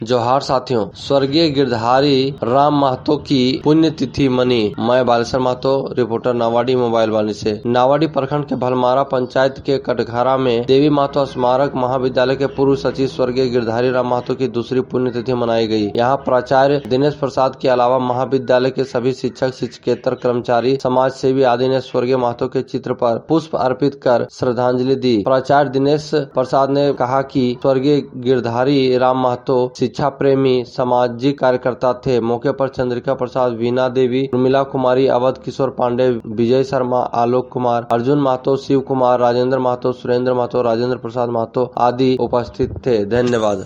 जोहार साथियों, स्वर्गीय गिरधारी राम महतो की पुण्यतिथि मनी। मैं बालेश्वर महतो, रिपोर्टर नावाडी मोबाइल वाणी से। नावाडी प्रखंड के भलमारा पंचायत के कटघरा में देवी महतो स्मारक महाविद्यालय के पूर्व सचिव स्वर्गीय गिरधारी राम महतो की दूसरी पुण्यतिथि मनाई गई। यहाँ प्राचार्य दिनेश प्रसाद के अलावा महाविद्यालय के सभी शिक्षक, शिक्षकेतर कर्मचारी, समाज सेवी आदि ने स्वर्गीय महतो के चित्र पर पुष्प अर्पित कर श्रद्धांजलि दी। प्राचार्य दिनेश प्रसाद ने कहा कि स्वर्गीय गिरधारी राम महतो शिक्षा प्रेमी सामाजिक कार्यकर्ता थे। मौके पर चंद्रिका प्रसाद, वीना देवी, उर्मिला कुमारी, अवध किशोर पांडे, विजय शर्मा, आलोक कुमार, अर्जुन महतो, शिव कुमार, राजेंद्र महतो, सुरेंद्र महतो, राजेंद्र प्रसाद महतो आदि उपस्थित थे। धन्यवाद।